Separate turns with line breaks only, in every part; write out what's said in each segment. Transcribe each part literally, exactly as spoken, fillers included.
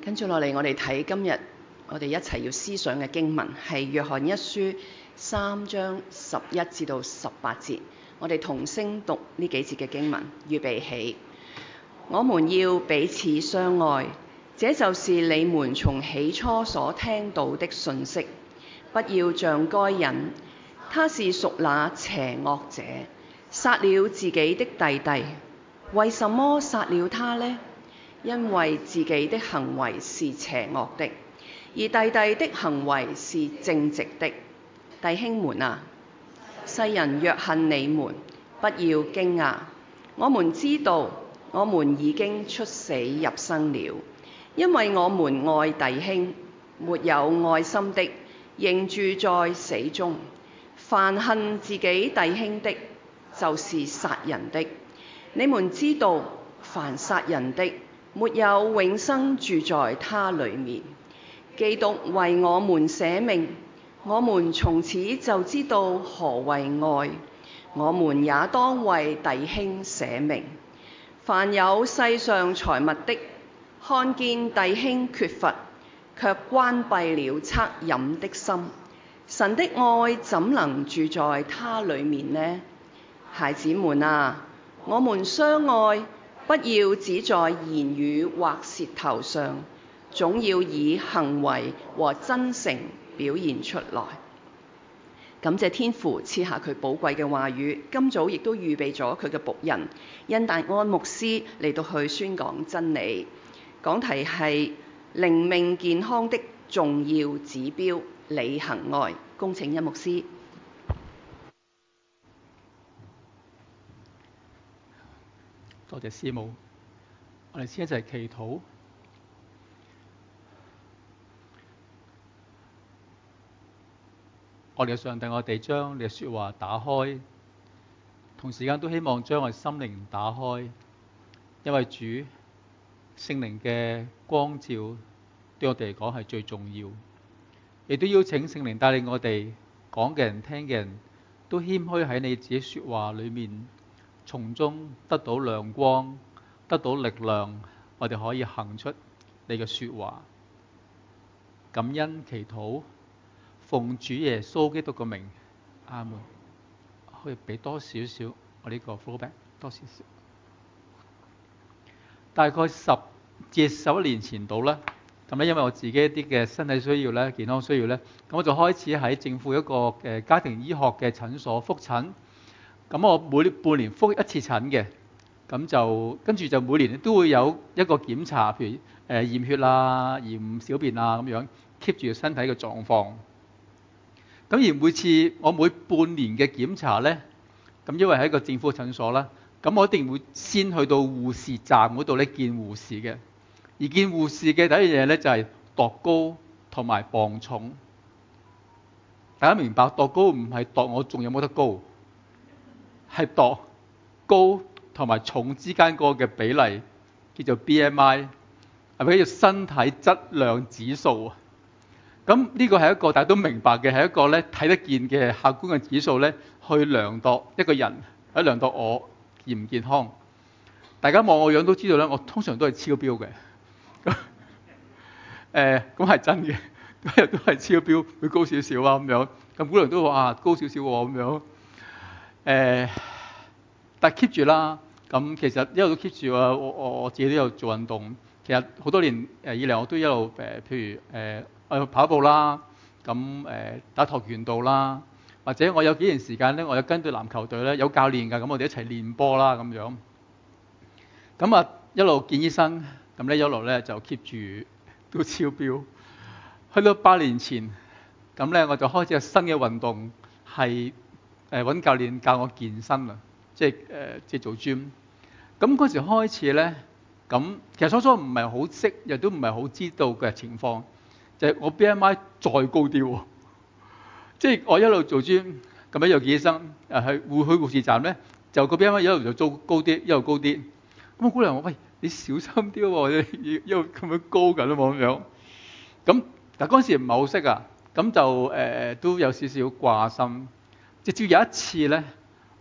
跟住落嚟，我哋睇今日我哋一齊要思想嘅經文係約翰一書三章十一至到十八節。我哋同聲讀呢幾節嘅經文，預備起。我們要彼此相愛，這就是你們從起初所聽到的信息。不要像該隱，他是屬那邪惡者，殺了自己的弟弟。為什麼殺了他呢？因為自己的行為是邪惡的，而弟弟的行為是正直的。弟兄們啊，世人若恨你們，不要驚訝。我們知道，我們已經出死入生了，因為我們愛弟兄。沒有愛心的，仍住在死中。凡恨自己弟兄的，就是殺人的。你們知道，凡殺人的，沒有永生住在他裡面。基督為我們捨命，我們從此就知道何為愛。我們也當為弟兄捨命。凡有世上財物的，看見弟兄缺乏，卻關閉了惻隱的心，神的愛怎能住在他裡面呢？孩子們啊，我們相愛，不要只在言語或舌頭上，總要以行為和真誠表現出來。感謝天父賜下佢寶貴嘅話語，今早亦都預備咗佢嘅僕人恩達安牧師嚟到去宣講真理。講題係靈命健康的重要指標，履行愛。恭請恩牧師。
多謝師母，我哋先一齊祈禱。我哋嘅上帝，我哋將你嘅說話打開，同時間都希望將我哋心靈打開，因為主聖靈嘅光照對我哋嚟講係最重要。亦都邀請聖靈帶領我哋講嘅人、聽嘅人都謙虛喺你自己說話裏面，從中得到亮光，得到力量，我哋可以行出你嘅說話。感恩祈禱，奉主耶穌基督嘅名，阿門。可以俾多少少我呢個 flowback 多少少，大概十至十一年前度啦。咁咧，因為我自己一啲嘅身體需要咧、健康需要咧，咁我就開始喺政府一個嘅家庭醫學嘅診所覆診。咁我每半年覆一次診嘅，咁就跟住就每年都會有一個檢查，譬如誒、呃、驗血啊、驗小便啊咁樣 keep 住身體嘅狀況。咁而每次我每半年嘅檢查咧，咁因為係一個政府診所啦，咁我一定會先去到護士站嗰度咧見護士嘅。而見護士嘅第一樣嘢咧就係度高同埋磅重。大家明白，度高唔係度我仲有冇得高，係度高同埋重之間嗰個嘅比例，叫做 B M I， 係咪叫做身體質量指數啊？咁呢個係一個大家都明白嘅，係一個咧睇得見嘅客觀嘅指數咧，去量度一個人，去量度我健唔健康。大家望我樣都知道咧，我通常都係超標嘅。咁誒，咁係真嘅，今日都係超標，會高少少啊咁樣。咁古人都話啊，高少少喎咁樣。誒，但係 keep 住啦。咁其實一路都 keep 住啊，我我我自己都有做運動。其實好多年誒以嚟，我都一路誒，譬如誒。我跑步啦，咁誒打跆拳道啦，或者我有幾年時間咧，我有跟隊籃球隊咧，有教練㗎，咁我哋一齊練波啦咁樣。咁啊一路見醫生，咁咧一路咧就 keep 住都超標。去到八年前，咁咧我就開始有新嘅運動，係誒揾教練教我健身啊，即係誒即係做 gym。咁嗰時開始咧，咁其實初初唔係好識，亦都唔係好知道嘅情況。就係我 B M I 再高啲喎，即係我一路做 gym，咁樣有見醫生，誒去護去護士站咧，就個 B M I 一路就做高啲，一路高啲。咁我姑娘話：喂，你小心啲喎，一路咁樣高緊啊嘛咁樣。咁但嗰陣時唔係好識啊，咁就誒、呃、都有少少掛心。直至有一次咧，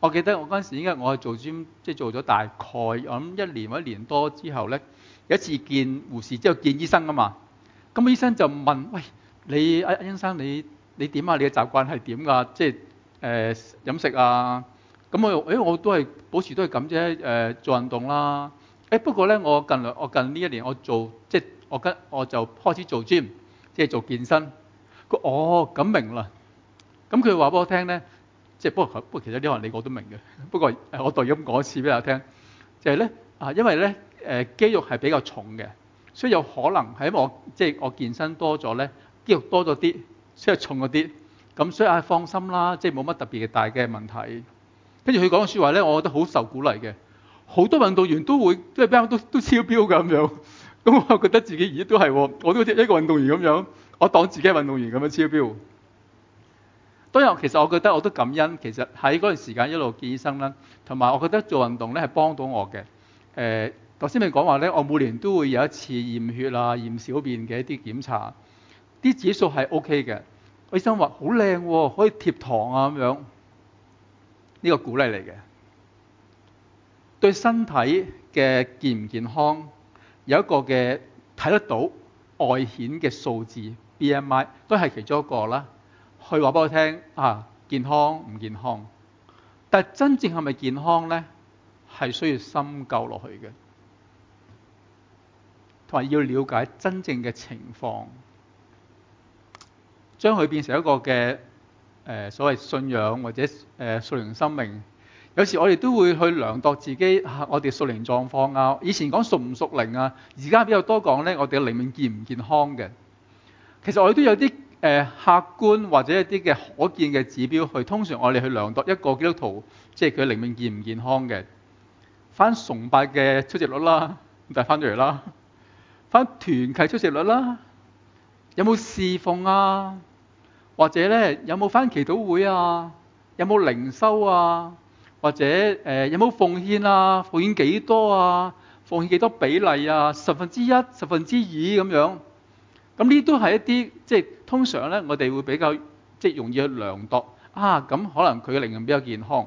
我記得我嗰陣時應該我係做 gym，即係做咗大概我諗一年或一年多之後咧，有一次見護士之後見醫生啊嘛。咁醫生就問：喂，你阿殷生你你點啊？你嘅習慣係點㗎？即係誒飲食啊？咁我誒我都係保持都係咁啫。誒做運動啦。誒不過咧，我近來我近呢一年我做即係我跟我就開始做 gym，即係做健身。佢哦咁明啦。咁佢話俾我聽咧，即係不過不過其實呢個你我都明嘅。不過我代咁講一次俾大家聽，就係咧啊，因為咧誒肌肉係比較重嘅。所以有可能係因為我即係我健身多咗咧，肌肉多咗啲，所以重咗啲。咁所以啊，放心啦，即係冇乜特別嘅大嘅問題。跟住佢講嘅説話咧，我覺得好受鼓勵嘅。好多運動員都會即係比較都都超標㗎咁樣。咁我覺得自己而家都係，我都好似一個運動員咁樣，我當自己係運動員咁樣超標。當然，其實我覺得我都感恩，其實喺嗰段時間一路見醫生啦，同埋我覺得做運動咧係幫到我嘅。誒、呃。頭先咪講話咧，我每年都會有一次驗血啊、驗小便嘅一啲檢查，啲指數係 O K 嘅。醫生話好靚喎，可以貼堂啊咁樣，呢個鼓勵嚟嘅。對身體嘅健唔健康有一個嘅睇得到外顯嘅數字 B M I 都係其中一個啦。佢話俾我聽啊，健康唔健康，但係真正係咪健康咧，係需要深究落去嘅。同埋要了解真正嘅情況，將佢變成一個嘅誒、呃、所謂信仰或者誒屬靈生命。有時我哋都會去量度自己、啊、我哋屬靈狀況啊。以前講屬唔屬靈啊，而家比較多講咧，我哋嘅靈命健唔健康嘅。其實我哋都有啲誒、呃、客觀或者一啲嘅可見嘅指標去，通常我哋去量度一個基督徒，即係佢靈命健唔健康嘅。翻崇拜嘅出席率啦，咁就翻咗嚟啦。翻團契出席率啦，有冇侍奉啊？或者咧有冇翻祈禱會啊？有冇靈修啊？或者誒、呃、有冇奉獻啊？奉獻幾多啊？奉獻幾多比例啊？十分之一、十分之二咁樣。咁呢都係一啲即係通常咧，我哋會比較即係容易去量度啊。咁可能佢嘅靈命比較健康。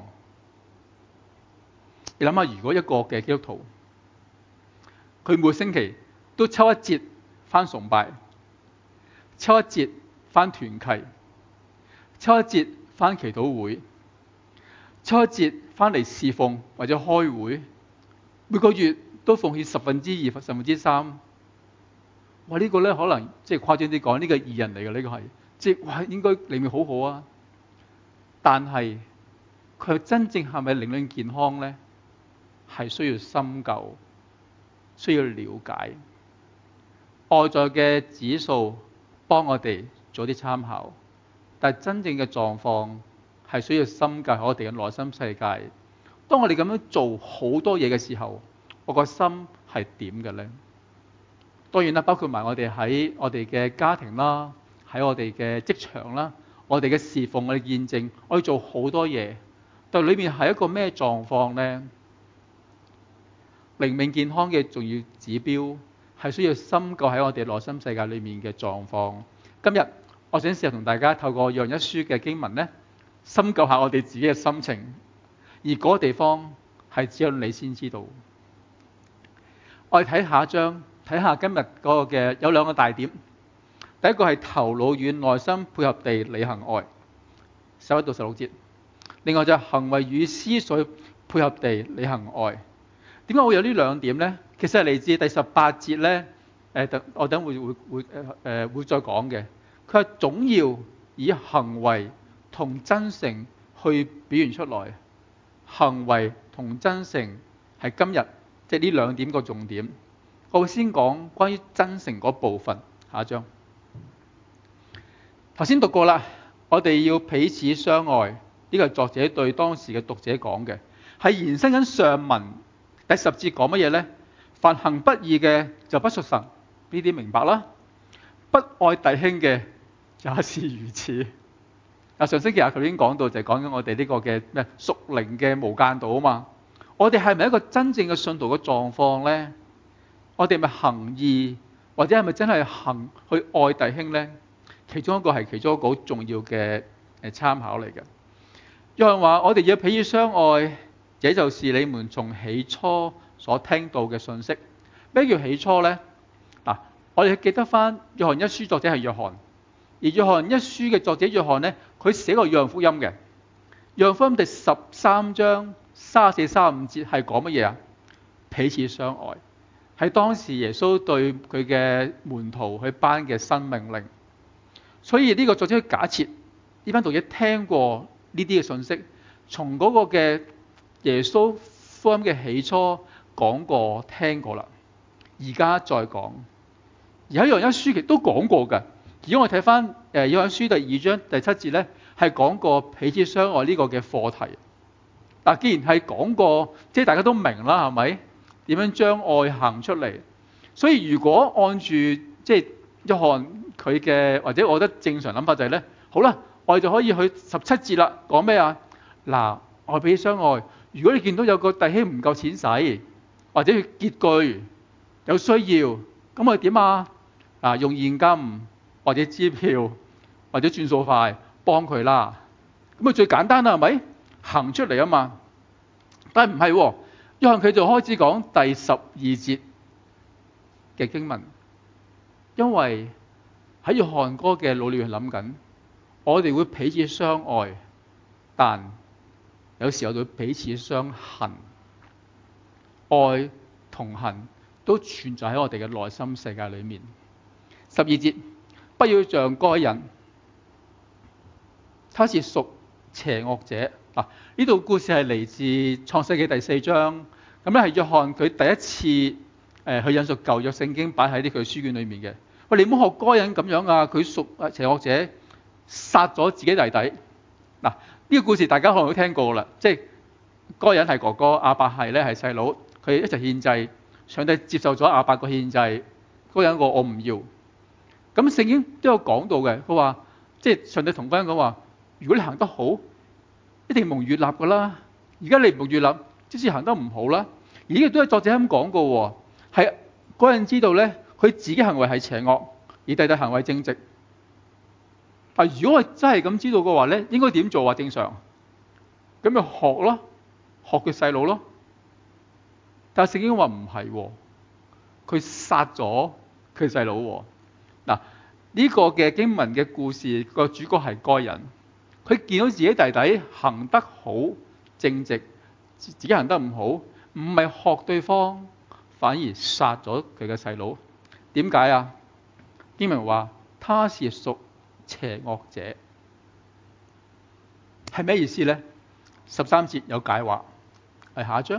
你諗下，如果一個嘅基督徒，佢每個星期都抽一節返崇拜，抽一節返團契，抽一節返祈禱會，抽一節返嚟侍奉或者開會，每個月都奉獻十分之二、十分之三。哇！呢個咧可能即係誇張啲講，呢個義人嚟嘅，呢個係即係哇，應該靈命好好啊。但係佢真正係咪靈命健康咧？係需要深究，需要了解。外在嘅指數幫我哋做啲參考，但係真正嘅狀況係需要深究我哋嘅內心世界。當我哋咁樣做好多嘢嘅時候，我個心係點嘅咧？當然啦，包括埋我哋喺我哋嘅家庭啦，喺我哋嘅職場啦，我哋嘅侍奉、我哋見證，我哋做好多嘢，但係裏面係一個咩狀況咧？靈命健康嘅重要指標係需要深究喺我哋內心世界裏面嘅狀況。今日我想試下同大家透過約翰一書嘅經文咧，深究下我哋自己嘅心情，而嗰個地方係只有你先知道。我哋睇下一章，睇下今日嗰個嘅有兩個大點。第一個係頭腦與內心配合地履行愛，十一到十六節。另外就係行為與思緒配合地履行愛。點解會有呢兩點呢？其實係嚟自第十八節呢。誒，等我等會會會誒誒會再講嘅。佢話總要以行為同真誠去表現出來。行為同真誠係今日即係呢兩點個重點。我會先講關於真誠嗰部分。下一章頭先讀過啦，我哋要彼此相愛。呢個係作者對當時嘅讀者講嘅，係延伸緊上文。第十節講乜嘢呢？凡行不義嘅就不屬神，呢啲明白啦。不愛弟兄嘅也是如此。啊，上星期阿頭已經講到，就係講緊我哋呢個嘅咩屬靈嘅無間道啊嘛。我哋係咪一個真正嘅信徒嘅狀況呢？我哋係咪行義，或者係咪真係行去愛弟兄呢？其中一個係其中一個好重要嘅誒參考嚟嘅。 約翰話：我哋要彼此相愛，這就是你們從起初所聽到嘅信息。咩叫起初呢？嗱，我哋記得翻約翰一書作者係約翰，而約翰一書嘅作者約翰呢，佢寫過約翰福音嘅。約翰福音第十三章三十四、三十五節係講乜嘢啊？彼此相愛，係當時耶穌對佢嘅門徒去頒嘅新命令。所以呢個作者假設呢班讀者聽過呢啲嘅信息，從嗰個嘅耶穌福音嘅起初講過聽過啦，而家再講。而喺約翰一書其實都講過㗎。如果我睇翻誒約翰書第二章第七節咧，係講過彼此相愛呢個嘅課題。嗱，既然係講過，即係大家都明啦，係咪？點樣將愛行出嚟？所以如果按住即係約翰佢嘅，或者我覺得正常諗法就係咧，好啦，我哋就可以去十七節啦。講咩啊？嗱，愛彼此相愛。如果你見到有個弟兄唔夠錢使，或者佢拮據有需要，咁我哋點啊？啊，用現金或者支票或者轉數快幫佢啦。咁啊最簡單啦，係咪？行出嚟啊嘛。但係唔係喎？約翰佢就開始講第十二節嘅經文，因為喺約翰哥嘅腦裏面諗緊，我哋會彼此相愛，但有時候會彼此相恨。愛同恨都存在喺我哋嘅內心世界裏面。十二節，不要像該人，他是屬邪惡者。嗱，呢度故事係嚟自創世紀第四章，咁咧係約翰佢第一次誒去引述舊約聖經擺喺呢佢書卷裏面嘅。喂，你唔好學該人咁樣啊！佢屬邪惡者，殺咗自己弟弟。嗱，呢個故事大家可能都聽過啦，即係該人係哥哥，亞伯係咧係細佬，佢一齊獻祭，上帝接受咗亞伯個獻祭，該人個我唔要。咁聖經都有講到嘅，佢話即係上帝同該人講話，如果你行得好，一定蒙悅納噶啦。而家你唔蒙悅納，即使行得唔好啦。而呢個都係作者咁講過，係該人知道咧，佢自己行為係邪惡，而弟弟行為正直。但如果我真係咁知道嘅話咧，應該點做啊？正常咁咪學咯，學佢細佬咯。但係聖經話唔係，佢殺咗佢細佬。嗱，呢個嘅經文嘅故事個主角係該人，佢見到自己弟弟行得好正直，自己行得唔好，唔係學對方，反而殺咗佢嘅細佬。點解啊？經文話他是屬邪惡者，係咩意思呢？十三節有解話，係下一章。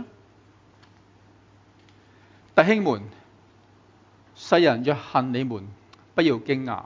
弟兄們，世人若恨你們，不要驚訝。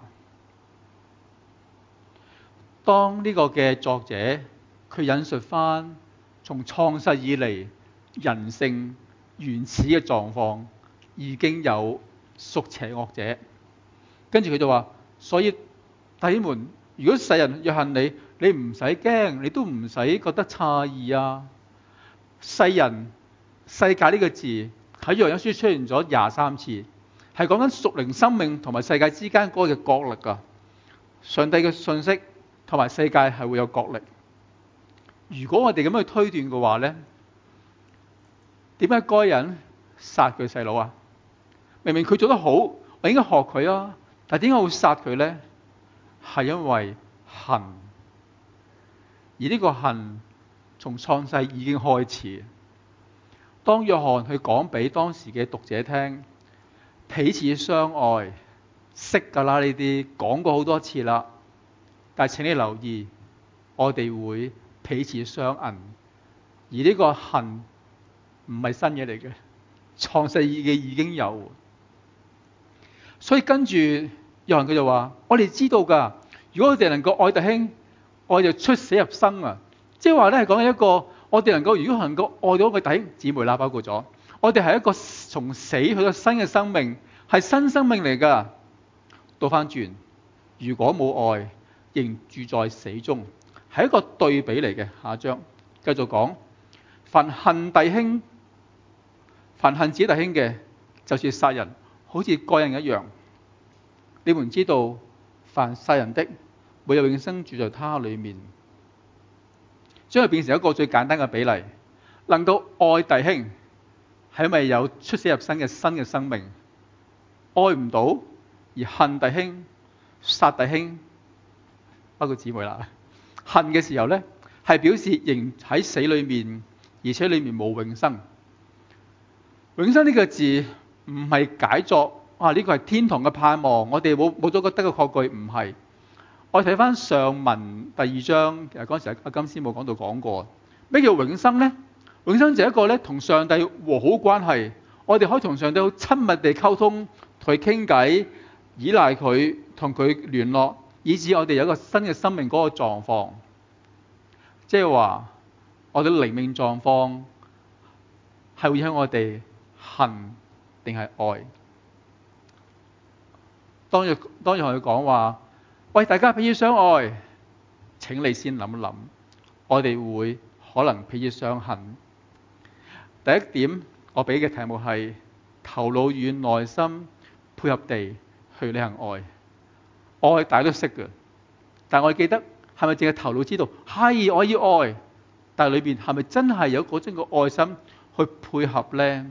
當呢個嘅作者佢引述翻從創世以嚟人性原始嘅狀況，已經有屬邪惡者，跟住佢就話：所以弟兄們，如果世人若恨你，你唔使驚，你都唔使覺得詫異啊。世人、世界呢個字喺約翰一書出現咗廿三次，係講緊屬靈生命同埋世界之間嗰個嘅角力㗎。上帝嘅信息同埋世界係會有角力。如果我哋咁去推斷嘅話咧，點解該人殺佢細佬啊？明明佢做得好，我應該學佢啊，但係點解會殺佢咧？係因為恨，而呢個恨從創世已經開始。當約翰去講俾當時嘅讀者聽，彼此相愛，識㗎啦，呢啲講過好多次啦。但係請你留意，我哋會彼此相恨，而呢個恨唔係新嘢嚟嘅，創世記已經有。所以跟住約翰佢就話：我哋知道㗎，如果我哋能夠愛弟兄，愛就出死入生啊！即係話咧係講緊一個，我哋能夠如果能夠愛到一個弟兄姊妹啦，包括咗我哋係一個從死去到新嘅生命，係新生命嚟㗎。倒翻轉，如果冇愛，仍住在死中，係一個對比嚟嘅。下一章繼續講，凡恨弟兄、凡恨自己弟兄嘅，就似殺人，好似該人一樣。你們知道，凡殺人的，沒有永生住在他裡面。 將佢變成一個最簡單嘅比例，能夠愛弟兄，係咪有出死入生嘅新嘅生命？愛唔到而恨弟兄、殺弟兄，包括姊妹啦。恨嘅時候咧，係表示仍喺死裏面，而且裏面冇永生。永生呢個字唔係解作啊，呢個係天堂嘅盼望，我哋冇冇咗個得嘅確據，唔係。我睇翻上文第二章，其實嗰陣時阿金師母講到講過，咩叫永生咧？永生就係一個咧同上帝和好關係，我哋可以同上帝好親密地溝通，同佢傾偈，依賴佢，同佢聯絡，以致我哋有一個新嘅生命嗰個狀況。即係話，我哋靈命狀況係會影響我哋恨定係愛。當日當日同佢講話，喂，大家彼此相愛，請你先諗一諗，我哋會可能彼此相恨。第一點，我俾嘅題目係頭腦與內心配合地去履行愛。愛大家都識嘅，但係我記得係咪淨係頭腦知道係我要愛，但係裏邊係咪真係有嗰種嘅愛心去配合呢？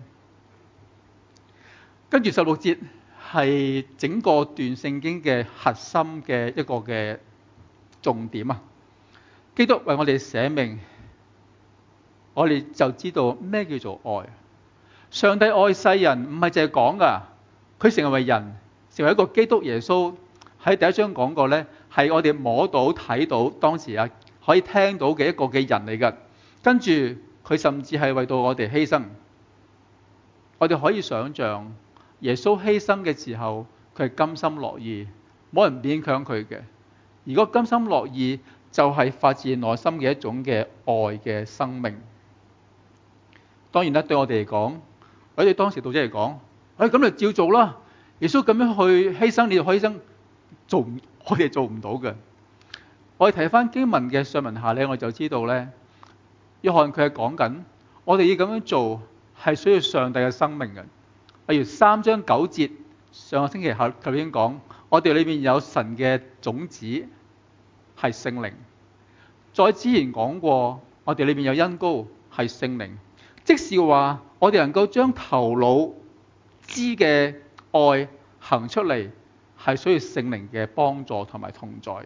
跟住十六節係整個段聖經嘅核心嘅一個嘅重點啊！基督為我哋捨命，我哋就知道咩叫做愛。上帝愛世人唔係淨係講噶，佢成為人，成為一個基督耶穌。喺第一章講過呢，係我哋摸到睇到當時啊可以聽到嘅一個嘅人嚟噶。跟住佢甚至係為到我哋犧牲。我哋可以想象耶穌犧牲嘅時候，佢係甘心樂意，冇人勉強佢嘅。如果甘心樂意，就係發自內心嘅一種嘅愛嘅生命。當然啦，對我哋嚟講，我哋當時讀者嚟講，哎咁就照做啦。耶穌咁樣去犧牲，你就可以犧牲，做唔，我哋做唔到嘅。我哋睇翻經文嘅上文下理，我就知道咧，約翰佢係講緊，我哋要咁樣做係需要上帝嘅生命嘅。例如三章九節，上個星期後頭已經講，我哋裏面有神嘅種子係聖靈。再之前講過，我哋裏面有恩膏係聖靈。即是話，我哋能夠將頭腦知嘅愛行出嚟，係需要聖靈嘅幫助同埋同在。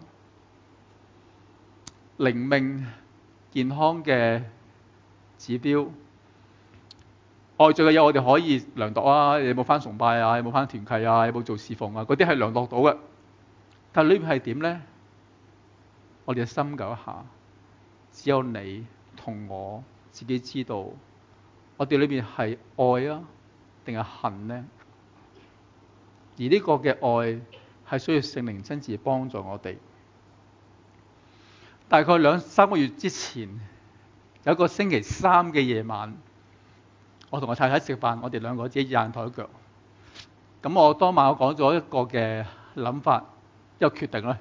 靈命健康嘅指標，外在嘅嘢我哋可以量度啊，有冇返崇拜啊，有冇返團契啊，有冇做侍奉啊，嗰啲係量度到嘅。但係裏面係點呢？我哋深究一下，只有你同我自己知道，我哋裏面係愛啊，定係恨呢？而呢個嘅愛係需要聖靈親自幫助我哋。大概兩三個月之前，有一個星期三嘅夜晚，我同我太太食飯，我哋兩個自己앉台腳。咁我當晚我講咗一個嘅諗法，一個決定咧。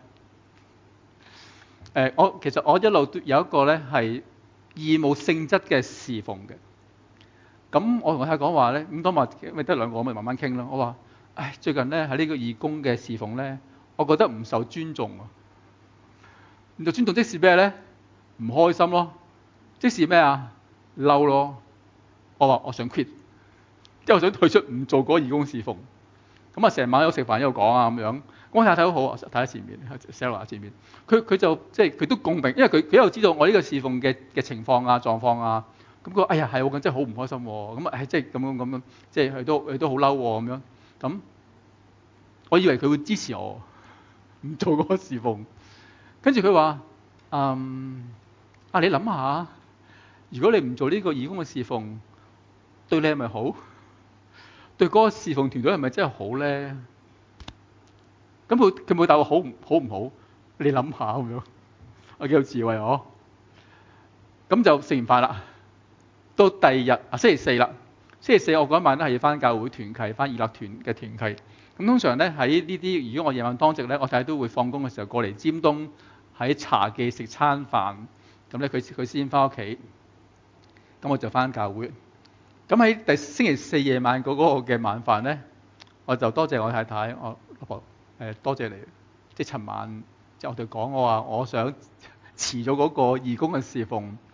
誒，我其實我一路都有一個咧係義務性質嘅侍奉嘅。咁我同我太太講話咧，咁當晚咪得兩個，我咪慢慢傾咯。我話：唉，最近咧喺呢個義工嘅侍奉咧，我覺得唔受尊重啊。唔受尊重即是咩咧？唔開心咯。即是咩啊？嬲咯。我話我想 quit，即係我想退出，唔做嗰個義工侍奉。咁啊，成晚喺度食飯喺度講啊咁樣。我太太好好，睇喺前面 Sarah 前面。佢佢就即係佢都共鳴，因為佢佢又知道我呢個侍奉嘅嘅情況啊狀況啊。咁佢話：哎呀，係我咁真係好唔開心喎。咁啊，係即係咁樣咁樣，即係佢都佢都好嬲喎咁樣。咁我以為佢會支持我，唔做嗰個侍奉。跟住佢話：嗯，啊你諗下，如果你唔做呢個義工嘅侍奉，對你係咪好？對嗰個侍奉團隊係咪真係好咧？咁佢佢冇答我好唔好唔好？你諗下咁樣，我幾有智慧哦。咁就食完飯啦。到第二日啊，星期四啦。星期四我嗰晚都係要翻教會團契，翻義樂團嘅團契。咁通常咧喺呢啲，如果我夜晚當值咧，我睇下都會放工嘅時候過嚟尖東喺茶記食餐飯。咁咧佢佢先翻屋企，咁我就翻教會。咁喺第星期四夜晚嗰個嘅晚飯咧，我就多謝我太太，我老婆誒多謝你。即係尋晚即係我哋講，我話我想辭咗嗰個義工嘅侍奉，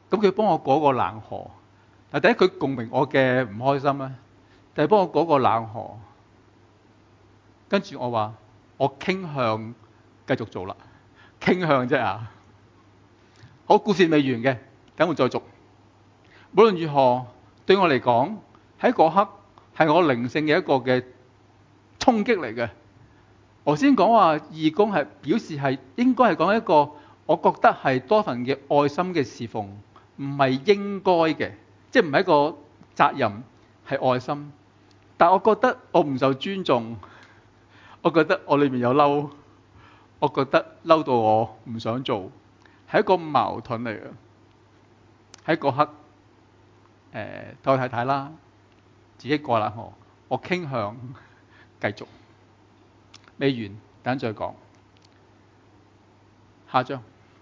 咁佢幫我過個冷河。嗱，第一佢共鳴我嘅唔開心啦，第二幫我過個冷河。跟住我話我傾向繼續做啦，傾向啫啊！好，故事未完嘅，等會再續。無論如何，對我嚟講，喺嗰刻係我靈性嘅一個嘅衝擊嚟嘅。我先講話義工係表示係應該係講一個，我覺得係多份嘅愛心嘅侍奉，唔係應該嘅，即係唔係一個責任，係愛心。但我覺得我唔受尊重，我覺得我裏面有嬲，我覺得嬲到我唔想做，係一個矛盾嚟嘅。喺嗰刻，誒、呃，我太太啦，自己過冷河，我傾向繼續。未完，等陣再講。下章，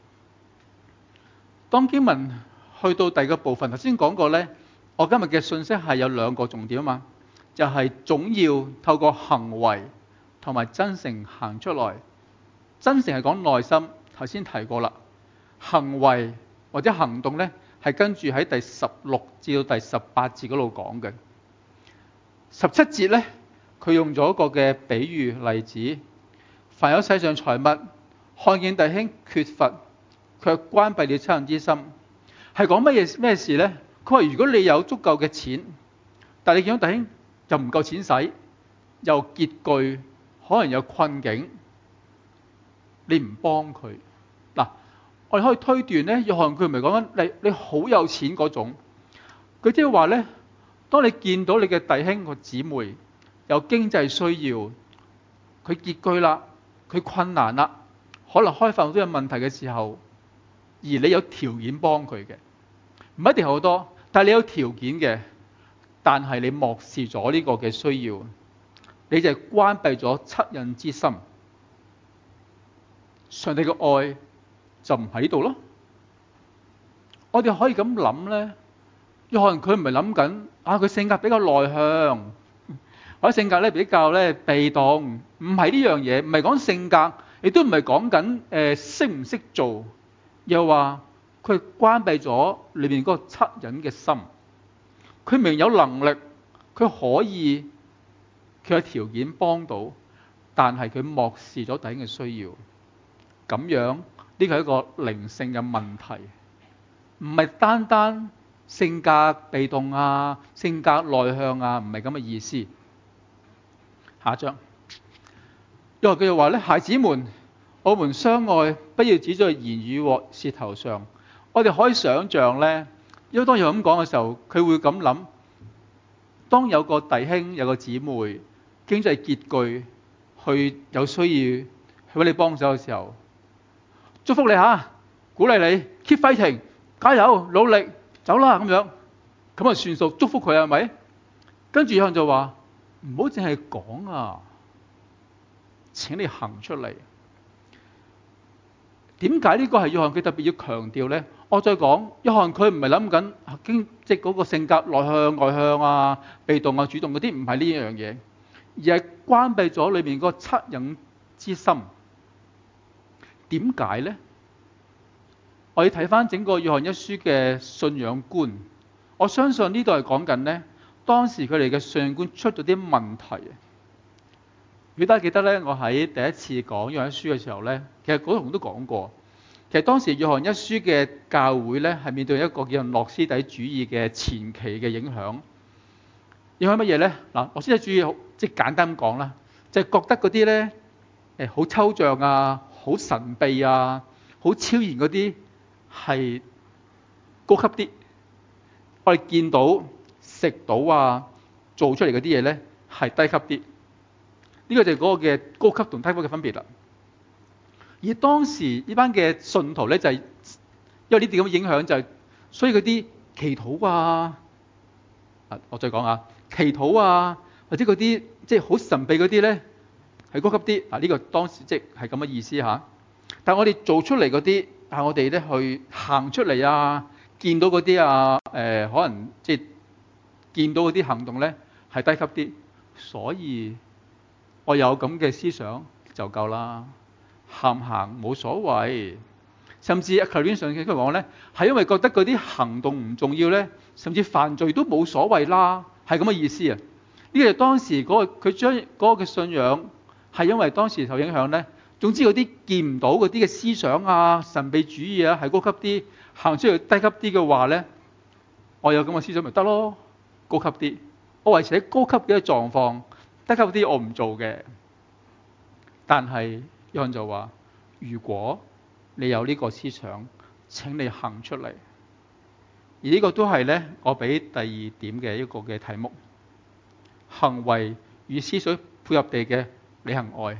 當經文去到第二個部分，頭先講過呢，我今日嘅信息係有兩個重點啊嘛，就係、是、總要透過行為同埋真誠行出來。真誠係講內心，頭先提過啦。行為或者行動呢，係跟住喺第十六至到第十八節嗰度講嘅。十七節呢，佢用咗一個嘅比喻例子，凡有世上財物，看見弟兄缺乏，卻關閉了惻隱之心，係講乜嘢咩事呢？佢話如果你有足夠嘅錢，但係你見到弟兄又唔夠錢使，又拮據，可能有困境，你唔幫佢。嗱，我哋可以推斷呢，約翰佢唔係講緊你你好有錢嗰種，佢即係話呢，當你見到你嘅弟兄個姊妹有經濟需要，佢拮據啦，佢困難啦，可能開飯都有問題嘅時候，而你有條件幫佢嘅，唔一定好多，但係你有條件嘅，但係你漠視咗呢個嘅需要，你就係關閉咗惻隱之心，上帝嘅愛就唔喺度咯。我哋可以咁諗咧，約翰佢唔係諗緊啊，佢性格比較內向，或者性格咧比較咧被動，唔係呢樣嘢，唔係講性格，亦都唔係講緊誒識唔識做，又話佢關閉咗裏面嗰個惻隱嘅心。佢明明有能力，佢可以，佢有條件幫到，但係佢漠視咗弟兄嘅需要。咁樣呢個係一個靈性嘅問題，唔係單單性格被動啊、性格內向啊，唔係咁嘅意思。下一章，因為佢又話咧，孩子們，我們相愛，不要只在言語和舌頭上。我哋可以想像咧，因為當佢咁講嘅時候，佢會咁諗：當有個弟兄、有個姊妹經濟拮據，去有需要去揾你幫手嘅時候，祝福你嚇，鼓勵你 keep fighting，加油努力，走啦咁樣，咁啊算數，祝福佢係咪？跟住有人就話唔好淨係講啊，請你行出嚟。點解呢個係約翰佢特別要強調呢？我再講，約翰佢唔係諗緊經即嗰個性格內向外向啊、被動啊、主動嗰啲，唔係呢樣嘢，而係關閉咗裏面嗰個惻隱之心。點解呢？我要睇翻整個約翰一書嘅信仰觀，我相信呢度係講緊呢，當時佢哋嘅信仰觀出咗啲問題。如果大家記得呢，我喺第一次講約翰一書嘅時候呢，其實嗰同都講過，其實當時約翰一書嘅教會呢，係面對一個叫做諾斯底主義嘅前期嘅影響。影響乜嘢呢？嗱，諾斯底主義即係簡單咁講啦，就係覺得嗰啲呢，誒好抽象啊、好神秘啊、好超然嗰啲係高級啲。我哋見到食到啊、做出嚟嗰啲嘢呢，係低級啲。呢個就係嗰個嘅高級同低級嘅分別啦。而當時呢班嘅信徒咧，就係因為呢啲咁嘅影響，就係所以嗰啲祈禱啊，啊我再講下祈禱啊，或者嗰啲即係好神秘嗰啲咧，係高級啲。啊呢個當時即係咁嘅意思嚇。但係我哋做出嚟嗰啲，係我哋咧去行出嚟啊，見到嗰啲啊，誒可能即係見到嗰啲行動咧係低級啲，所以我有咁嘅思想就夠啦。行唔行冇所謂， 甚至求戀上嘅佢講咧，係因為覺得嗰啲行動唔重要咧，甚至犯罪都冇所謂啦，係咁嘅意思啊！呢個係當時嗰個佢將嗰個嘅信仰係因為當時受影響咧。總之嗰啲見唔到嗰啲嘅思想啊、神秘主義啊係高級啲，行出去低級啲嘅話咧，我有咁嘅思想咪得咯，高級啲。我維持喺高級嘅狀況，低級啲我唔做嘅。但係約翰就話：如果你有呢個思想，請你行出嚟。而呢個都係咧，我俾第二點嘅一個嘅題目：行為與思想配合地嘅履行愛。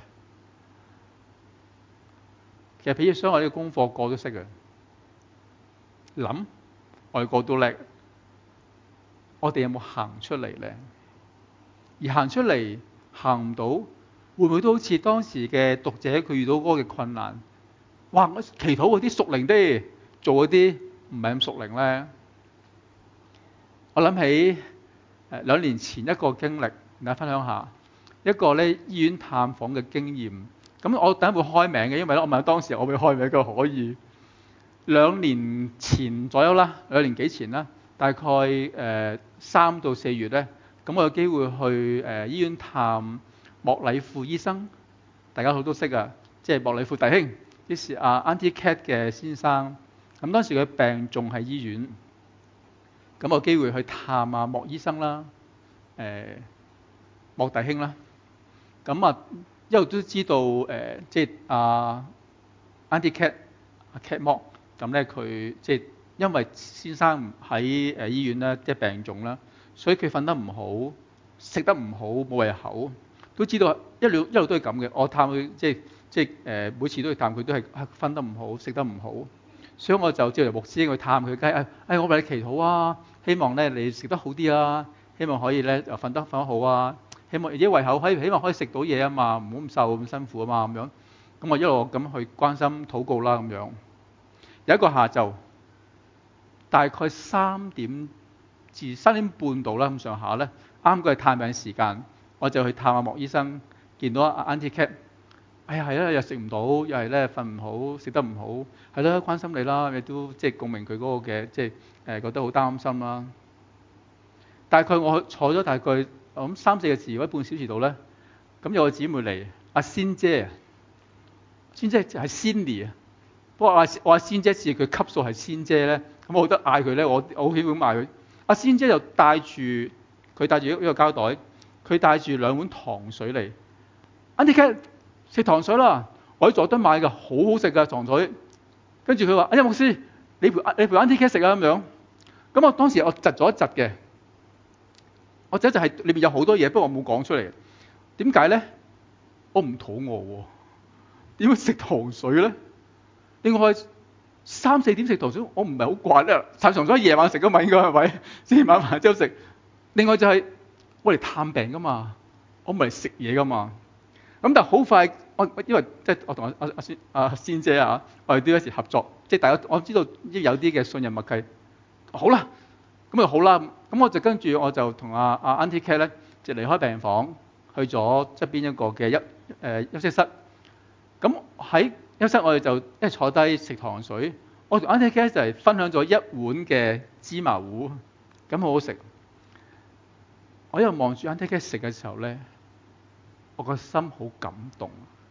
其實譬如想我呢個功課個個都識嘅，諗我哋個個都叻，我哋有冇行出嚟咧？而行出嚟行唔到，會唔會都好似當時嘅讀者佢遇到嗰個嘅困難？哇！我祈禱嗰啲屬靈啲，做嗰啲唔係咁屬靈咧。我諗起誒兩年前一個經歷，同大家分享下一個咧醫院探訪嘅經驗。咁我等陣會開名嘅，因為咧我問當時我會開名，佢可以。兩年前左右啦，兩年幾前啦，大概誒三到四月咧，咁我有機會去誒、呃、醫院探莫禮富醫生，大家好都識啊，即係莫禮富弟兄，於是阿 Auntie Cat 嘅先生。咁當時佢病仲喺醫院，咁我有機會去探阿莫醫生啦，誒、呃、莫弟兄啦，咁啊。一路都知道誒、呃，即係阿 Auntie Cat 阿 Cat 莫咁咧，佢即係因為先生喺誒醫院咧，即係病重啦，所以佢瞓得唔好，食得唔好，冇胃口，都知道一路一路都係咁嘅。我探佢即係即係誒、呃，每次都去探佢，都係瞓得唔好，食得唔好，所以我就照由牧師去探佢，梗係誒，我為你祈禱啊，希望咧你食得好啲啊，希望可以咧又瞓得瞓得好啊。希望自己胃口可以，希望可以食到嘢啊嘛，唔好咁瘦咁辛苦啊嘛咁樣。咁我一路咁去關心禱告啦咁樣。有一個下晝，大概三點至三點半度啦咁上下咧，啱佢係探病時間，我就去探阿莫醫生，見到阿 Auntie Cat。哎呀係啊，又食唔到，又係咧瞓唔好，食得唔好，係咯，關心你啦，你都即係共鳴佢嗰個嘅，即係誒覺得好擔心啦。大概我坐咗大概。我諗三四個字，如果半小時到咧，咁有個姊妹嚟，阿仙姐啊，仙姐係 Cindy 啊，不過我話我話仙姐似佢級數係仙姐咧，咁我覺得嗌佢咧，我我好喜歡嗌佢。阿仙姐就帶住佢帶住一個膠袋，佢帶住兩碗糖水嚟。Auntie Cat 食糖水啦，我喺佐敦買㗎，好好食㗎糖水。跟住佢話：哎呀牧師，你陪你陪 Auntie Cat 食啊咁樣。咁我當時我窒咗一窒嘅。或者就係裏面有好多嘢，不過我冇講出嚟。點解咧？我唔肚餓喎，點會食糖水咧？另外三四點食糖水，我唔係好慣啊。食糖水夜晚食㗎嘛，應該係咪？即係晚飯之後食。另外就係、是、我嚟探病㗎嘛，我唔係嚟食嘢㗎嘛。咁但係好快，我因為即係我同阿阿阿仙阿仙姐啊，我哋都一時合作，即係大家我知道有啲嘅信任默契。好啦。咁就好啦，咁我就跟住我就同阿阿 Auntie Cat 咧，就離開病房，去咗側邊一個嘅休誒休息室。咁喺休息室我哋就一坐低食糖水。我同 Auntie Cat 就係分享咗一碗嘅芝麻糊，咁好好食。我一路望住 Auntie Cat 食嘅時候咧，我個心好感動。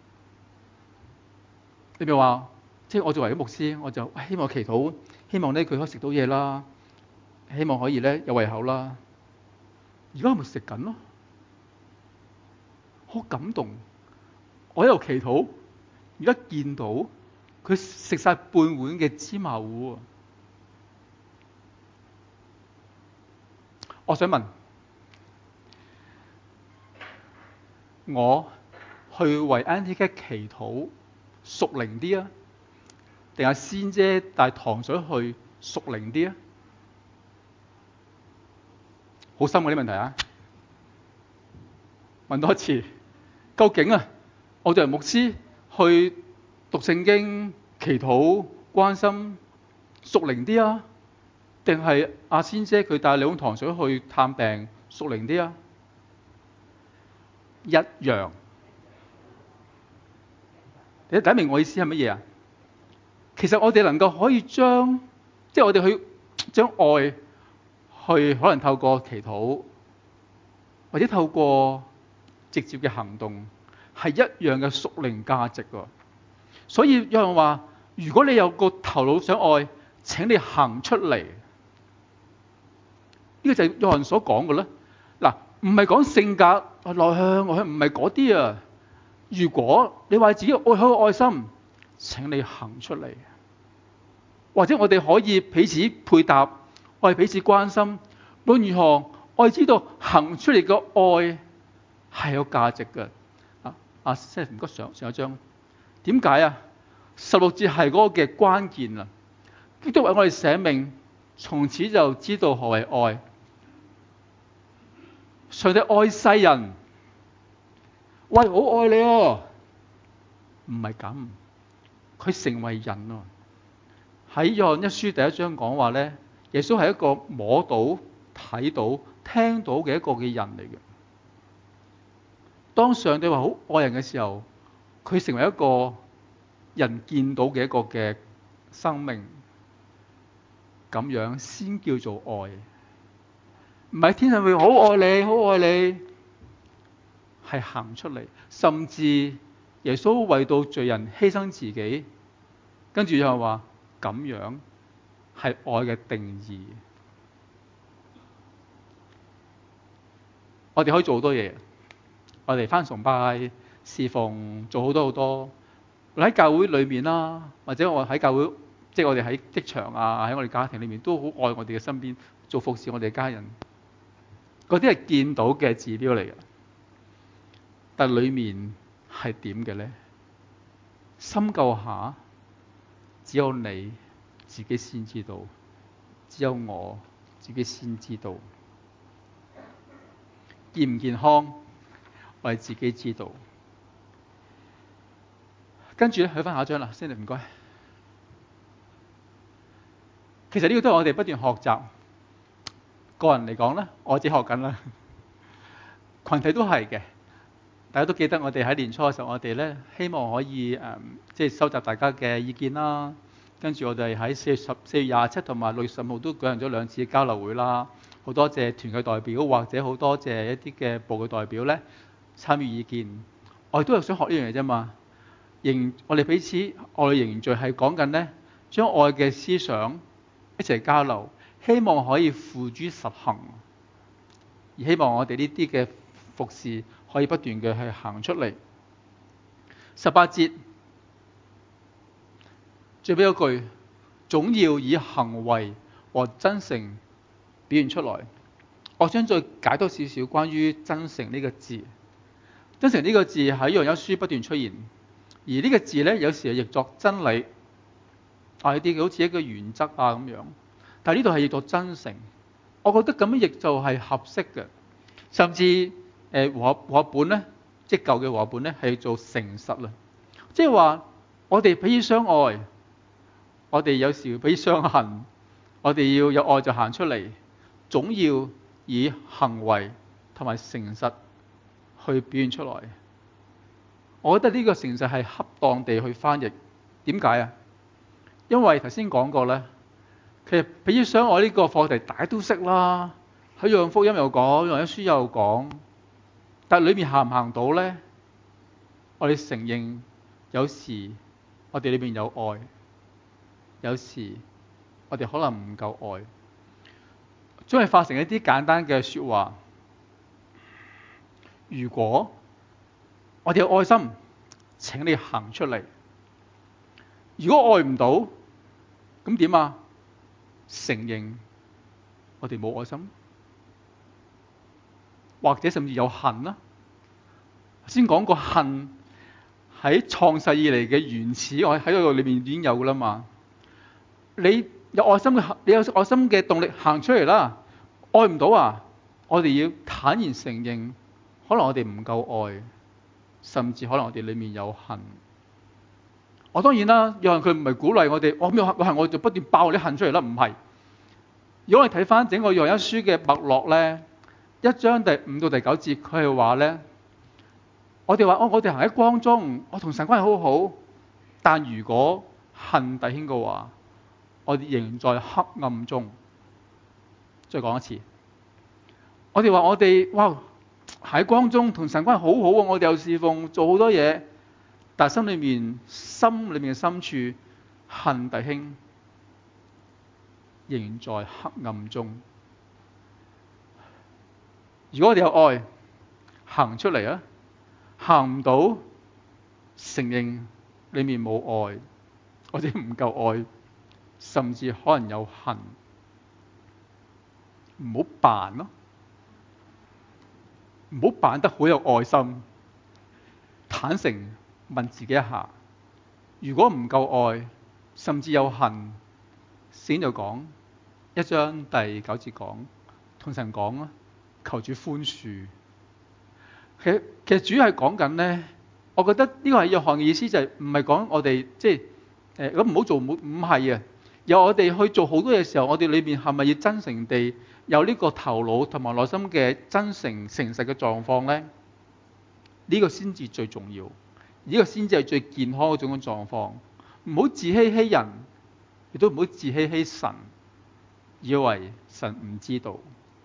你咪話，即係我作為一個牧師，我就希望祈禱，希望咧佢可以食到嘢啦。希望可以咧有胃口啦，而家我咪食緊咯，好感動。我喺度祈禱，而家見到佢食晒半碗嘅芝麻糊。我想問，我去為 Auntie Cat 祈禱屬靈啲啊，定係仙姐帶糖水去屬靈啲啊？好深嗰啲問題啊！問多一次，究竟啊，我作為牧師去讀聖經、祈禱、關心屬靈啲啊，定係阿仙姐佢帶兩碗糖水去探病屬靈啲啊？一樣。你睇明我意思係乜嘢啊？ 其實我哋能夠可以將，即係我哋去將愛去可能透過祈禱，或者透過直接嘅行動，係一樣嘅屬靈價值喎。所以有人話，如果你有個頭腦想愛，請你行出嚟。呢個就係有人所講嘅咧。嗱，唔係講性格內向外向，唔係嗰啲啊。如果你話自己愛好愛心，請你行出嚟。或者我哋可以彼此配搭，我哋彼此關心。無論如何，我哋知道行出嚟嘅愛係有價值嘅。啊啊，即係唔該上上一張。點解啊？十六節係嗰個嘅關鍵啊！基督為我哋捨命，從此就知道何為愛。上帝愛世人，喂，好愛你哦！唔係咁，佢成為人啊！喺約翰一書第一章講話咧，耶穌係一個摸到、睇到、聽到嘅一個嘅人嚟嘅。當上帝話好愛人嘅時候，佢成為一個人見到嘅一個嘅生命，咁樣先叫做愛。唔係天上會好愛你，好愛你，係行出嚟。甚至耶穌為到罪人犧牲自己，跟住又話咁樣係愛嘅定義。我哋可以做好多嘢，我哋返崇拜、侍奉，做好多好多。喺教會裏面啦，或者我喺教會，即係我哋喺職場啊，喺我哋家庭裏面都好愛我哋嘅身邊，做服侍我哋嘅家人。嗰啲係見到嘅指標嚟嘅，但係裏面係點嘅咧？深究下，只有你自己先知道，只有我自己先知道。健唔健康，我哋自己知道。跟住咧，去翻下一張啦，先嚟唔該。其實呢個都係我哋不斷學習。個人嚟講咧，我自己學緊啦。群體都係嘅，大家都記得我哋喺年初嘅時候，我哋咧希望可以誒，即係收集大家嘅意見啦。跟住我哋喺四月十四月廿七同埋六月十號都舉行咗兩次交流會啦。好多謝團嘅代表，或者好多謝一啲嘅部嘅代表咧參與意見。我哋都係想學呢樣嘢啫嘛。凝我哋彼此愛凝聚係講緊咧，將愛嘅思想一齊交流。希望可以付諸實行，而希望我哋呢啲嘅服侍可以不斷嘅去行出嚟。十八節最尾一句，總要以行為和真誠表現出來。我想再解多少少關於真誠呢個字。真誠呢個字喺約翰一書不斷出現，而呢個字咧有時係譯作真理，啊，呢啲好似一個原則啊咁樣。但係呢度係譯作真誠，我覺得咁樣譯就係合適嘅。甚至誒和和合本咧，即係舊嘅和合本咧係做誠實啦。即係話我哋彼此相愛，我哋有時彼此相恨，我哋要有愛就行出嚟，總要以行為同埋誠實去表現出來。我覺得呢個誠實係恰當地去翻譯。點解啊？因為頭先講過咧。其實彼此相愛呢個課題大家都識啦，喺約翰福音又講，約翰一書又講，但係裏面行唔行到咧？我哋承認有時我哋裏面有愛，有時我哋可能唔夠愛，將佢化成一啲簡單嘅說話。如果我哋有愛心，請你行出嚟。如果愛唔到，咁點啊？承認我哋冇愛心，或者甚至有恨啦。先講過恨喺創世以嚟嘅原始，我喺嗰個裏面已經有噶啦嘛。你有愛心嘅，你有愛心嘅動力行出嚟啦。愛唔到啊，我哋要坦然承認，可能我哋唔夠愛，甚至可能我哋裏面有恨。我當然啦，有人佢唔係鼓勵我哋，我咩恨我就不斷爆啲恨出嚟啦，唔係。如果我哋睇翻整個約翰一書嘅脈絡咧，一章第五到第九節，佢係話咧，我哋話哦，我哋行喺光中，我同神關係好好，但如果恨弟兄嘅話，我哋仍在黑暗中。再講一次，我哋話我哋哇喺光中同神關係好好啊，我哋又侍奉做好多嘢，但係心裏面心裏面嘅深處恨弟兄，仍在黑暗中。如果我哋有愛，行出嚟啊！行唔到，承認裏面冇愛，或者唔夠愛，甚至可能有恨。唔好扮咯，唔好扮得好有愛心。坦誠問自己一下，如果唔夠愛，甚至有恨，先就講一章第九節講，同神講啊，求主寬恕。其實其實主要係講緊咧，我覺得呢個係約翰嘅意思，就係唔係講我哋即係誒咁唔好做，唔唔係啊。由我哋去做好多嘢嘅時候，我哋裏邊係咪要真誠地有呢個頭腦同埋內心嘅真誠誠實嘅狀況咧？呢個先至最重要，呢個先至係最健康嗰種嘅狀況。唔好自欺欺人，亦都唔好自欺欺神，以為神唔知道。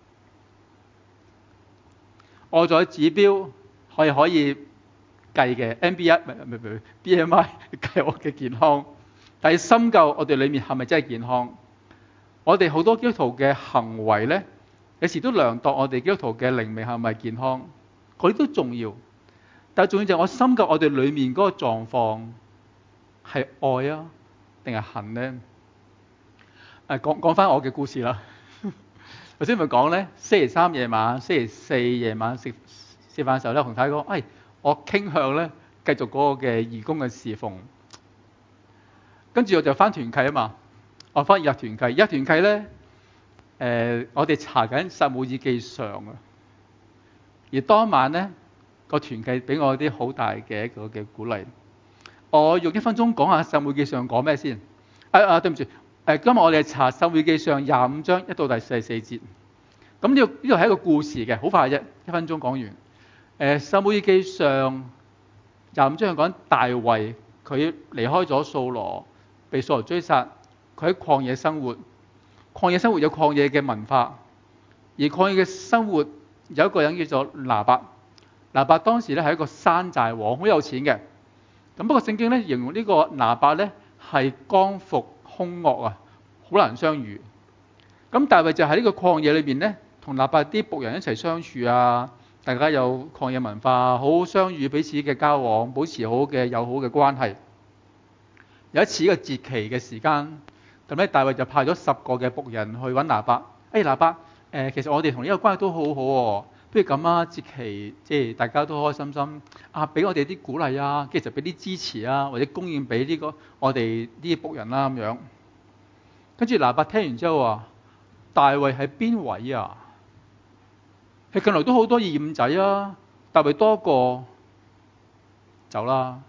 外在指標可以可以計嘅 M B 一 唔係唔係 B M I 計我嘅健康，但係深究我哋裏面係咪真係健康？我哋好多基督徒嘅行為咧，有時都量度我哋基督徒嘅靈命係咪健康，嗰啲都重要。但係重要就係我深究我哋裏面嗰個狀況係愛啊定係恨咧？誒講講翻我嘅故事啦。頭先咪講咧，星期三夜晚、星期四夜晚食食飯嘅時候咧，同太太講，誒，我傾向咧繼續嗰個嘅義工嘅侍奉。跟住我就翻團契啊嘛，我翻二日團契，二日團契咧，誒、呃，我哋查緊撒母耳記上啊。而當晚咧，個團契俾我啲好大嘅一個嘅鼓勵。我用一分鐘講下撒母耳記上講咩先。啊啊，對唔住。誒，今日我哋查撒母耳記上廿五章一到第四十四節。咁呢度呢度係一個故事嘅，好快啫，一分鐘講完。誒，撒母耳記上廿五章係講大衛，佢離開咗掃羅，被掃羅追殺，佢喺曠野生活。曠野生活有曠野嘅文化，而曠野嘅生活有一個人叫做拿伯。拿伯當時咧係一個山寨王，好有錢嘅。咁不過聖經咧形容呢個拿伯咧係剛愎兇惡啊，好難相遇。咁大衛就喺呢個曠野裏邊咧，同拿伯啲僕人一齊相處啊，大家有曠野文化，好好相遇，彼此嘅交往，保持好嘅友好嘅關係。有一次一個節期嘅時間，咁咧大衛就派咗十個嘅僕人去揾拿伯。誒、哎、拿伯，誒、呃、其實我哋同呢個關係都好好、啊、喎。不如咁啊，節期即係大家都開開心心啊，俾我哋啲鼓勵啊，跟住就俾啲支持啊，或者供應俾呢個我哋啲僕人啦、啊、咁樣。跟住拿伯聽完之後話：大衛係邊位啊？係近來都好多二五仔啊，大衛多個走啦。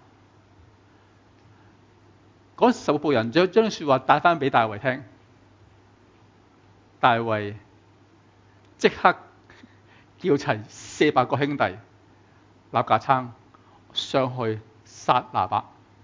嗰十個僕人將將啲説話帶翻俾大衛聽，大衛即刻叫齊四百個兄弟立架撐上去殺拿伯，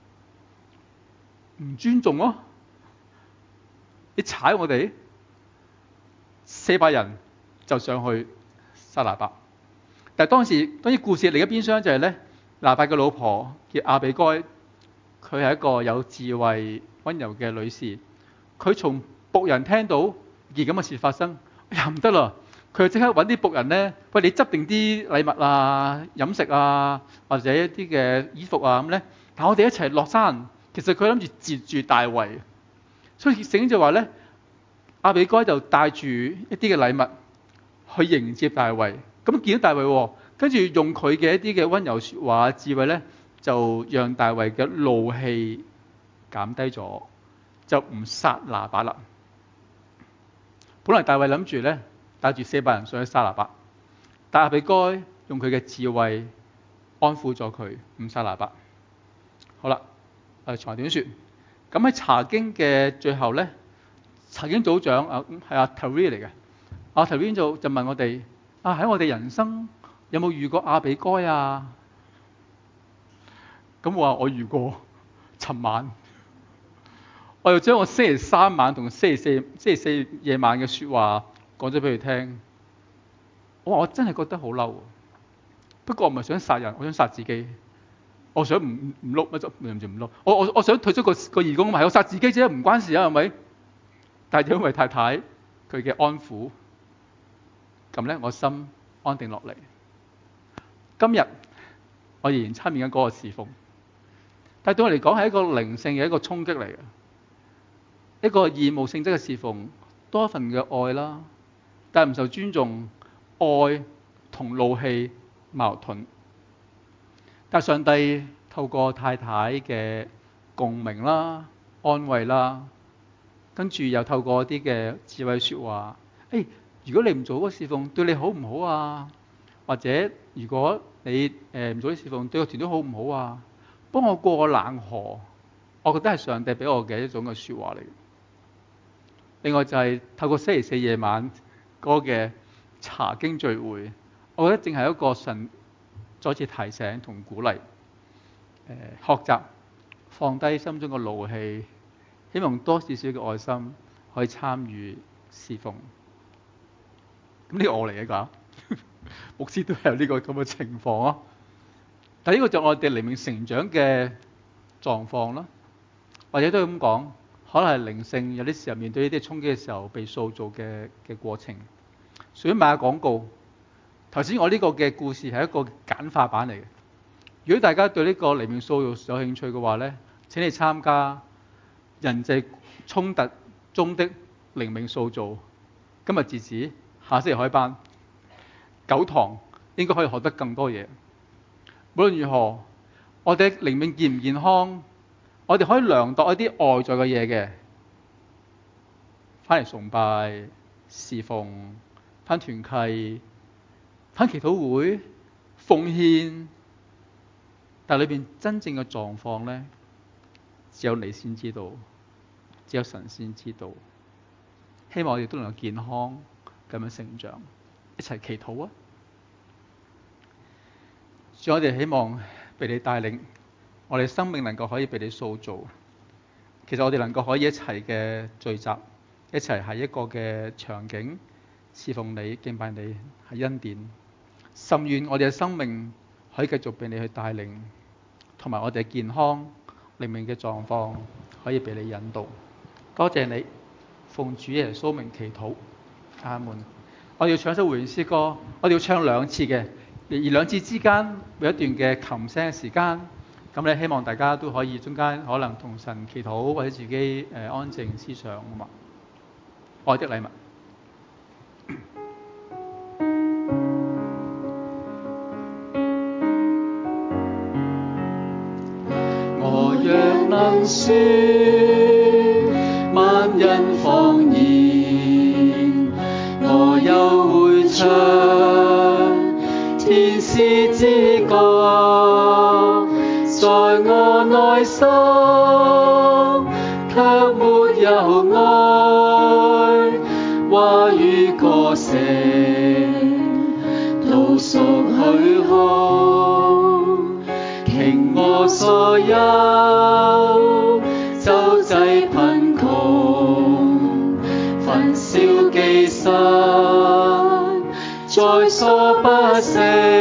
唔尊重咯、啊！你踩我哋，四百人就上去殺拿伯。但係當時當然故事另一邊廂就係咧，拿伯嘅老婆叫亞比該，佢係一個有智慧溫柔嘅女士。佢從僕人聽到件咁嘅事發生，又唔得啦！佢就即刻揾啲僕人咧，喂，你執定啲禮物啊、飲食啊，或者一啲嘅衣服啊咁咧，但我哋一齊落山。其實佢諗住截住大衛，所以聖經就話咧，亞比該就帶住一啲嘅禮物去迎接大衛。咁見到大衛，跟住用佢嘅一啲嘅溫柔説話、智慧咧，就讓大衛嘅怒氣減低咗，就唔殺拿伯啦。本來大衛諗住咧，帶住四百人上去殺拿伯，但亞比該用佢嘅智慧安撫咗佢，唔殺拿伯。好啦，誒長短説，咁喺查經嘅最後咧，查經組長啊係阿 Terry 嚟嘅，阿 Terry 就就問我哋：啊喺我哋人生有冇遇過亞比該啊？咁我話我遇過，尋晚我又將我星期三晚同星期四星期四夜晚嘅説話講咗俾佢聽。我話我真係覺得好嬲，不過我唔係想殺人，我想殺自己。我想唔唔碌乜就唔唔碌。我我我想退出個個義工，係我殺自己啫，唔關事啊，係咪？但係因為太太佢嘅安撫，咁咧我心安定落嚟。今日我仍然參與緊嗰個侍奉，但係對我嚟講係一個靈性嘅一個衝擊嚟嘅，一個義務性質嘅侍奉，多一份嘅愛啦，但係唔受尊重，愛同怒氣矛盾。但上帝透過太太嘅共鳴啦、安慰啦，跟住又透過啲嘅智慧説話，誒、哎，如果你唔做嗰個侍奉，對你好唔好啊？或者如果你誒唔做啲侍奉，對個團隊好唔好啊？幫我過個冷河，我覺得係上帝俾我嘅一種嘅説話嚟。另外就係透過星期四夜晚嗰個嘅查經聚會，我覺得正係一個神再次提醒同鼓勵，誒、呃、學習放低心中嘅怒氣，希望多少少嘅愛心可以參與侍奉。咁呢個我嚟嘅㗎，牧師都係有呢個咁嘅情況啊。但係呢個就我哋靈命成長嘅狀況啦，或者都係咁講，可能係靈性有啲時候面對呢啲衝擊嘅時候被塑造嘅嘅過程。順便賣下廣告，頭先我呢個嘅故事係一個簡化版嚟嘅。如果大家對呢個靈命塑造有興趣嘅話呢，請你參加人際衝突中的靈命塑造。今日截止，下星期開班，九堂應該可以學得更多嘢。無論如何，我哋靈命健唔健康，我哋可以量度一啲外在嘅嘢嘅，翻嚟崇拜、侍奉、翻團契、翻祈禱會、奉獻，但係裏邊真正嘅狀況呢，只有你先知道，只有神先知道。希望我哋都能夠健康咁樣成長，一齊祈禱啊！主，我哋希望被你帶領，我哋生命能夠可以被你塑造。其實我哋能夠可以一齊嘅聚集，一齊喺一個嘅場景侍奉你、敬拜你，係恩典。甚願我哋嘅生命可以繼續被你去帶領，同埋我哋嘅健康、靈命嘅狀況可以被你引導。多謝你，奉主耶穌名祈禱，阿門。我哋要唱一首回應詩歌，我哋要唱兩次嘅，而兩次之間有一段嘅琴聲嘅時間。咁咧，希望大家都可以中間可能同神祈禱，或者自己誒、呃、安靜思想啊嘛。愛的禮物。我若能説萬人謊言，我又會唱天使之歌，在我內心卻沒有愛，話語歌聲都屬虛空，傾我所有周濟貧窮，焚燒己身，在所不惜，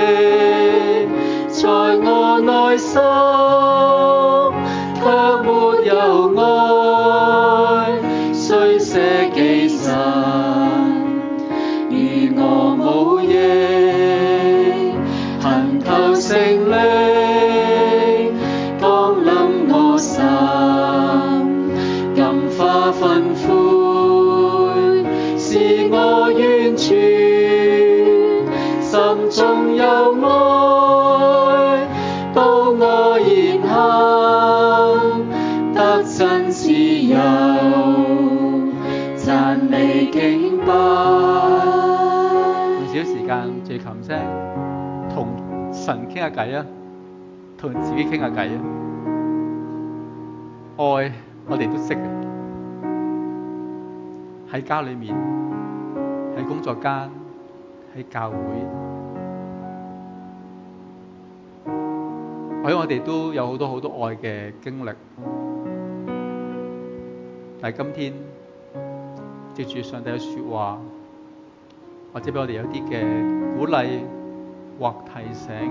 在我內心卻沒有愛，雖捨己身，與我無益，恨透聖靈降臨我心，感化憤悔，使我完全，心中有愛，到我言行得真自由，讚美敬拜。用少少時間借琴聲，同神傾下偈啊，同自己傾下偈啊。愛我哋都識嘅，喺家裏面，喺工作間，喺教會，我諗我哋都有好多好多愛嘅經歷。 但係今天藉住上帝嘅説話，或者俾我哋有啲嘅鼓勵或提醒，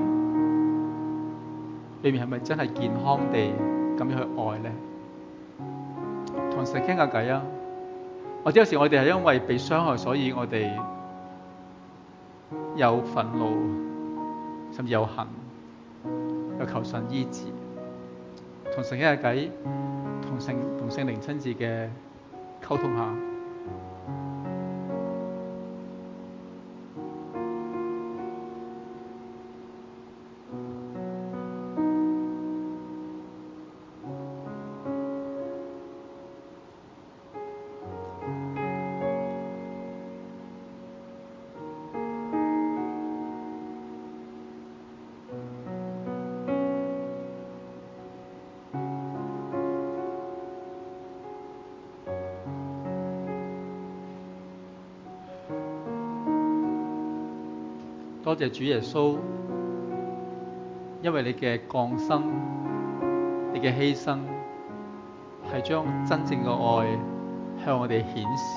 裏面係咪真係健康地咁樣去愛呢？同神傾下偈啊！或者有時我哋係因為被傷害，所以我哋有憤怒，甚至有恨，有求神醫治。同神傾下偈，同聖同聖靈親自嘅溝通下。多謝主耶穌，因為你嘅降生，你嘅犧牲，係將真正嘅愛向我哋顯示。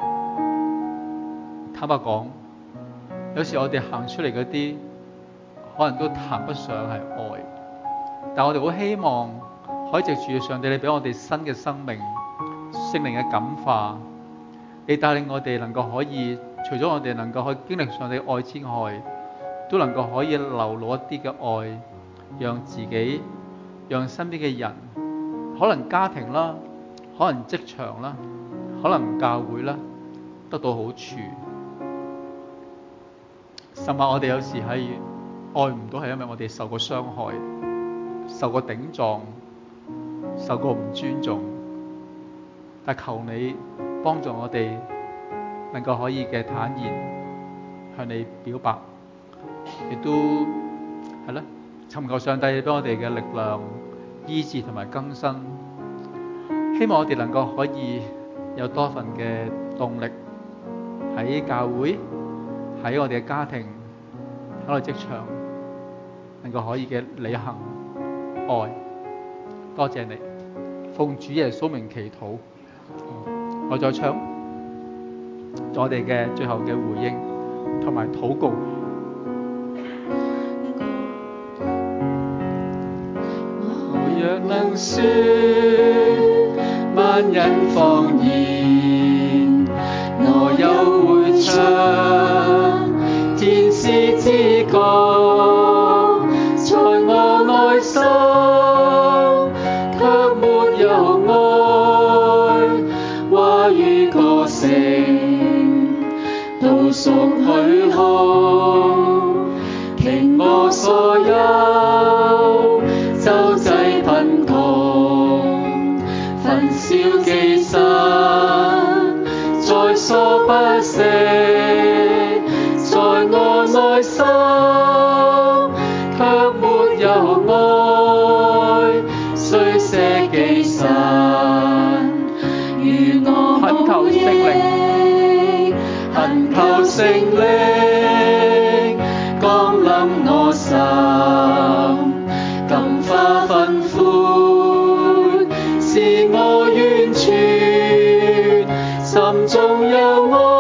坦白講，有時我哋行出嚟嗰啲，可能都談不上係愛，但我哋好希望可以藉住上帝你俾我哋新嘅生命、聖靈嘅感化，你帶領我哋能夠可以，除咗我哋能夠去經歷上帝愛之外，都能夠可以流露一啲嘅愛，讓自己、讓身邊嘅人，可能家庭啦，可能職場啦，可能教會啦，得到好處。甚至我哋有時係愛唔到，係因為我哋受過傷害、受過頂撞、受過唔尊重。但求你幫助我哋，能夠可以嘅坦然向你表白。亦都係啦，尋求上帝俾我哋嘅力量、醫治同埋更新，希望我哋能夠可以有多份嘅動力喺教會、喺我哋嘅家庭、喺我哋職場，能夠可以嘅履行愛。多謝你，奉主耶穌名祈禱。我再唱我哋嘅最後嘅回應同埋禱告。若能說萬人謊言，我又會唱天使之歌，在我內心卻沒有愛，話語歌聲都屬虛空，傾我所有周濟貧窮，焚燒寄生，在所不惜，在我內心卻沒有愛，雖捨己身，如我無益，懇求聖靈降臨我心。感化憤悔，使我完全，心中有愛。